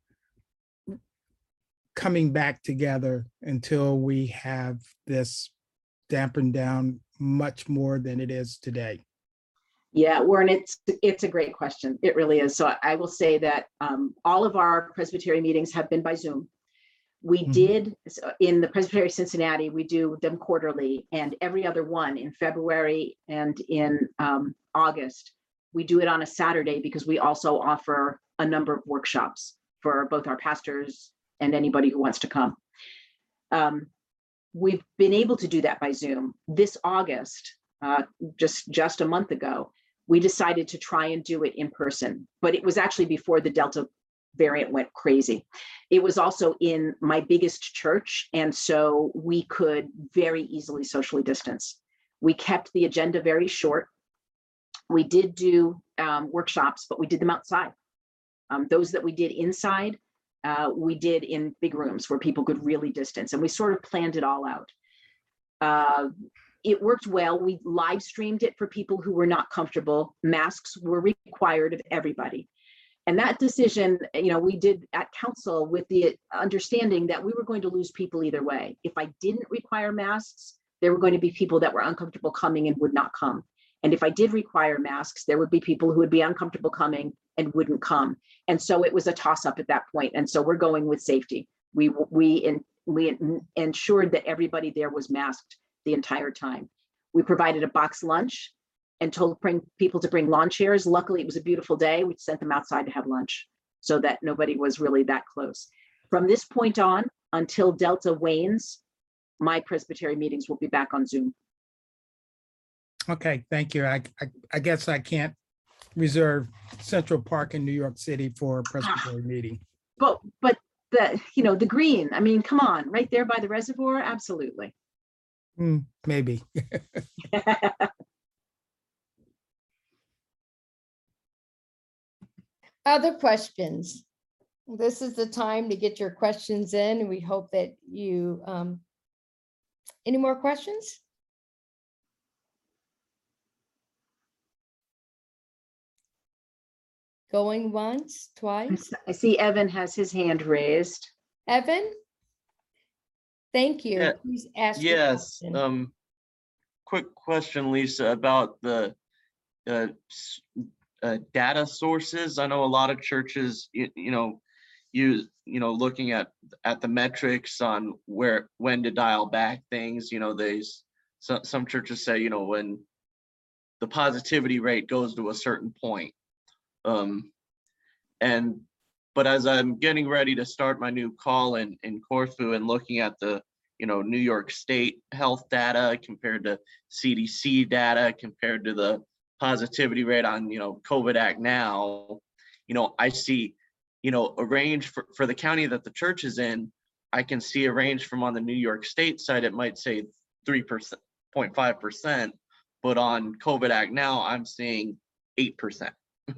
coming back together until we have this dampened down much more than it is today. Yeah, Warren, it's it's a great question. It really is. So I will say that um, all of our Presbytery meetings have been by Zoom. We Mhm. did so in the Presbytery Cincinnati, we do them quarterly, and every other one in February and in um, August. We do it on a Saturday because we also offer a number of workshops for both our pastors and anybody who wants to come. Um, we've been able to do that by Zoom. This August, uh, just, just a month ago, we decided to try and do it in person, but it was actually before the Delta variant went crazy. It was also in my biggest church, and so we could very easily socially distance. We kept the agenda very short. We did do um, workshops, but we did them outside. Um, those that we did inside, uh, we did in big rooms where people could really distance, and we sort of planned it all out. Uh, it worked well. We live streamed it for people who were not comfortable. Masks were required of everybody. And that decision, you know, we did at council with the understanding that we were going to lose people either way. If I didn't require masks, there were going to be people that were uncomfortable coming and would not come. And if I did require masks, there would be people who would be uncomfortable coming and wouldn't come. And so it was a toss up at that point. And so we're going with safety. We we in, we ensured that everybody there was masked the entire time. We provided a box lunch and told bring people to bring lawn chairs. Luckily, it was a beautiful day. We sent them outside to have lunch so that nobody was really that close. From this point on, until Delta wanes, my Presbytery meetings will be back on Zoom. Okay, thank you. I, I, I guess I can't reserve Central Park in New York City for a Presbytery meeting. But, but the, you know, the green, I mean, come on, right there by the reservoir, absolutely. Hmm, maybe. Other questions? This is the time to get your questions in, and we hope that you, um, any more questions? Going once, twice? I see Evan has his hand raised. Evan? Thank you. Yeah, Please ask your Yes, question. um, quick question, Lisa, about the uh, s- uh, data sources. I know a lot of churches, you, you know, use, you know, looking at at the metrics on where when to dial back things. You know, they some some churches say, you know, when the positivity rate goes to a certain point. Um, and but as I'm getting ready to start my new call in in Corfu and looking at the, you know, New York State health data compared to C D C data compared to the positivity rate on, you know, COVID Act Now, you know, I see, you know, a range for, for the county that the church is in. I can see a range from on the New York State side, it might say three percent, zero point five percent, but on COVID Act Now, I'm seeing eight percent.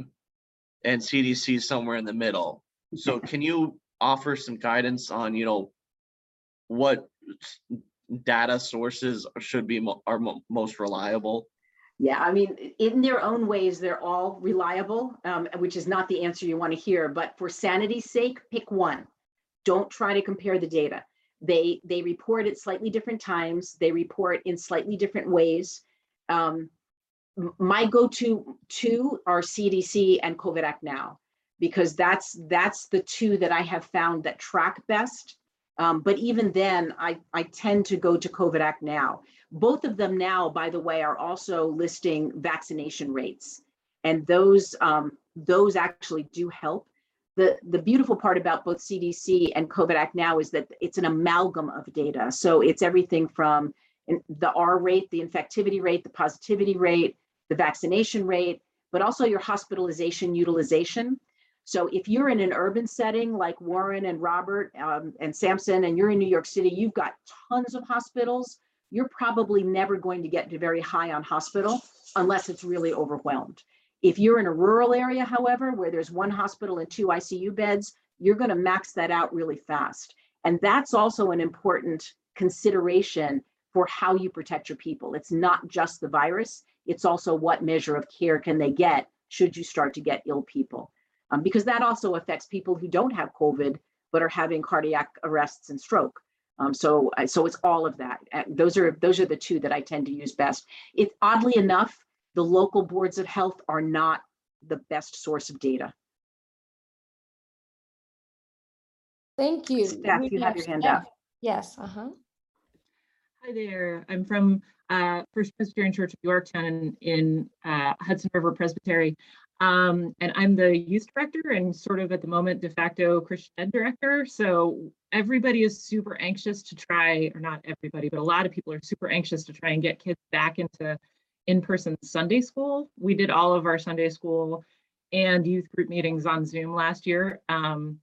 And C D C is somewhere in the middle. So can you offer some guidance on, you know, what data sources should be mo- are mo- most reliable? Yeah, I mean, in their own ways, they're all reliable, um, which is not the answer you want to hear. But for sanity's sake, pick one. Don't try to compare the data. They they report at slightly different times. They report in slightly different ways. Um, m- my go-to two are C D C and COVID Act Now, because that's that's the two that I have found that track best. Um, but even then, I, I tend to go to COVID Act Now. Both of them now, by the way, are also listing vaccination rates. And those, um, those actually do help. The, the beautiful part about both C D C and COVID Act Now is that it's an amalgam of data. So it's everything from the R rate, the infectivity rate, the positivity rate, the vaccination rate, but also your hospitalization utilization. So if you're in an urban setting like Warren and Robert um, and Sampson, and you're in New York City, you've got tons of hospitals. you're probably never going to get to very high on hospital unless it's really overwhelmed. If you're in a rural area, however, where there's one hospital and two I C U beds, you're going to max that out really fast. And that's also an important consideration for how you protect your people. It's not just the virus, it's also what measure of care can they get should you start to get ill people. Um, because that also affects people who don't have COVID, but are having cardiac arrests and stroke. Um, so, so it's all of that. Uh, those are those are the two that I tend to use best. It oddly enough, the local boards of health are not the best source of data. Thank you. Steph, We you have your hand Steph. up. Yes, uh-huh. Hi there. I'm from uh, First Presbyterian Church of Yorktown in, in uh, Hudson River Presbytery. Um, and I'm the youth director and sort of at the moment de facto Christian ed director. So everybody is super anxious to try, or not everybody, but a lot of people are super anxious to try and get kids back into in-person Sunday school. We did all of our Sunday school and youth group meetings on Zoom last year. Um,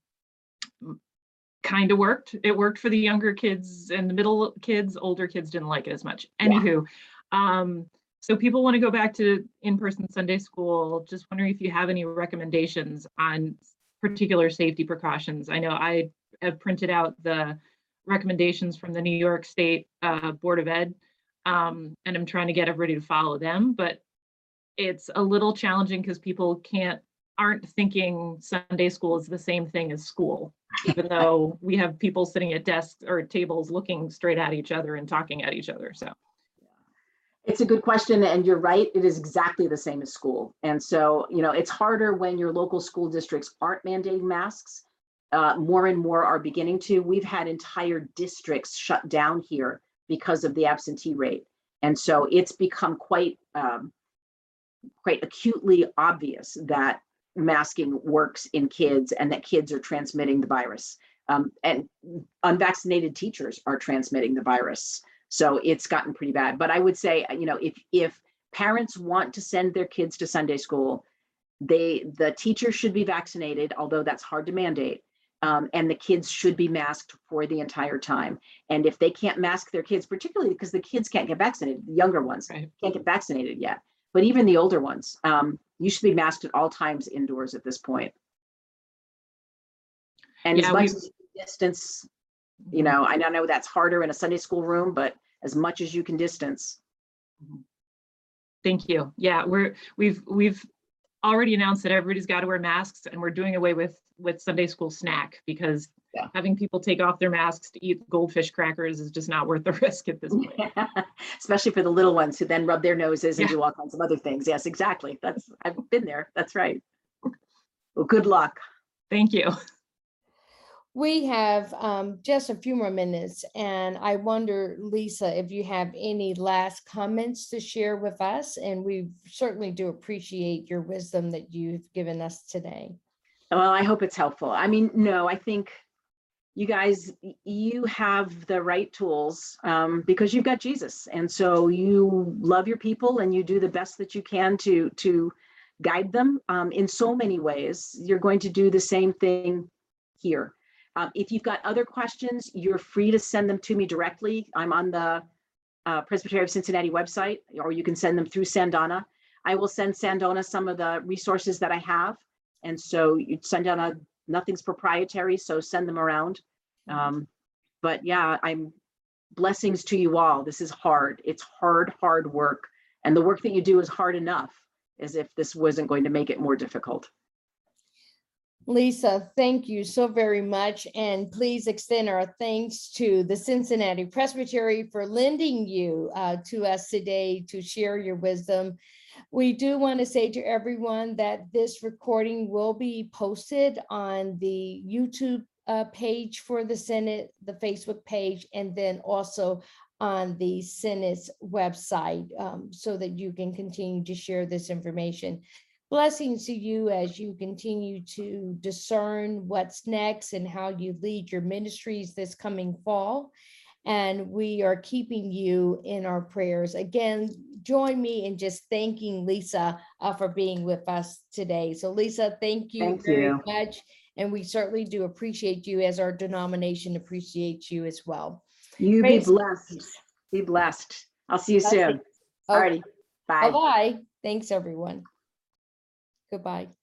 kind of worked. It worked for the younger kids and the middle kids. Older kids didn't like it as much. Anywho, yeah. um, so people want to go back to in-person Sunday school. Just wondering if you have any recommendations on particular safety precautions. I know I have printed out the recommendations from the New York State uh, Board of Ed, um, and I'm trying to get everybody to follow them, but it's a little challenging because people can't, aren't thinking Sunday school is the same thing as school, even though we have people sitting at desks or tables looking straight at each other and talking at each other. So. It's a good question, and you're right, it is exactly the same as school. And so, you know, it's harder when your local school districts aren't mandating masks. Uh, more and more are beginning to. We've had entire districts shut down here because of the absentee rate. And so it's become quite, um, quite acutely obvious that masking works in kids and that kids are transmitting the virus. Um, and unvaccinated teachers are transmitting the virus. So it's gotten pretty bad. But I would say, you know, if if parents want to send their kids to Sunday school, they the teachers should be vaccinated, although that's hard to mandate. Um, and the kids should be masked for the entire time. And if they can't mask their kids, particularly because the kids can't get vaccinated, the younger ones right. can't get vaccinated yet, but even the older ones, um, you should be masked at all times indoors at this point. And yeah, as much as you can distance, you know, I know that's harder in a Sunday school room, but as much as you can distance. Thank you. Yeah, we're we've we've already announced that everybody's got to wear masks, and we're doing away with with Sunday school snack because yeah. having people take off their masks to eat goldfish crackers is just not worth the risk at this point. Yeah. Especially for the little ones who then rub their noses and yeah. do all kinds of other things. Yes, exactly. That's I've been there. That's right. Well, good luck. Thank you. We have um, just a few more minutes, and I wonder, Lisa, if you have any last comments to share with us, and we certainly do appreciate your wisdom that you've given us today. Well, I hope it's helpful. I mean, no, I think you guys, you have the right tools um, because you've got Jesus, and so you love your people and you do the best that you can to, to guide them um, in so many ways. You're going to do the same thing here. Um, if you've got other questions, you're free to send them to me directly. I'm on the uh, Presbytery of Cincinnati website, or you can send them through Sandona. I will send Sandona some of the resources that I have. And so you send out a, nothing's proprietary, so send them around. Um, but yeah, I'm blessings to you all. This is hard. It's hard, hard work. And the work that you do is hard enough, as if this wasn't going to make it more difficult. Lisa, thank you so very much. And please extend our thanks to the Cincinnati Presbytery for lending you uh, to us today to share your wisdom. We do want to say to everyone that this recording will be posted on the YouTube uh, page for the Synod, the Facebook page, and then also on the Synod's website um, so that you can continue to share this information. Blessings to you as you continue to discern what's next and how you lead your ministries this coming fall. And we are keeping you in our prayers. Again, join me in just thanking Lisa uh, for being with us today. So Lisa, thank you thank very you. much. And we certainly do appreciate you, as our denomination appreciates you as well. You Praise be blessed. Be blessed. I'll see you Blessings. soon. All righty. Bye. Bye-bye. Thanks, everyone. Goodbye.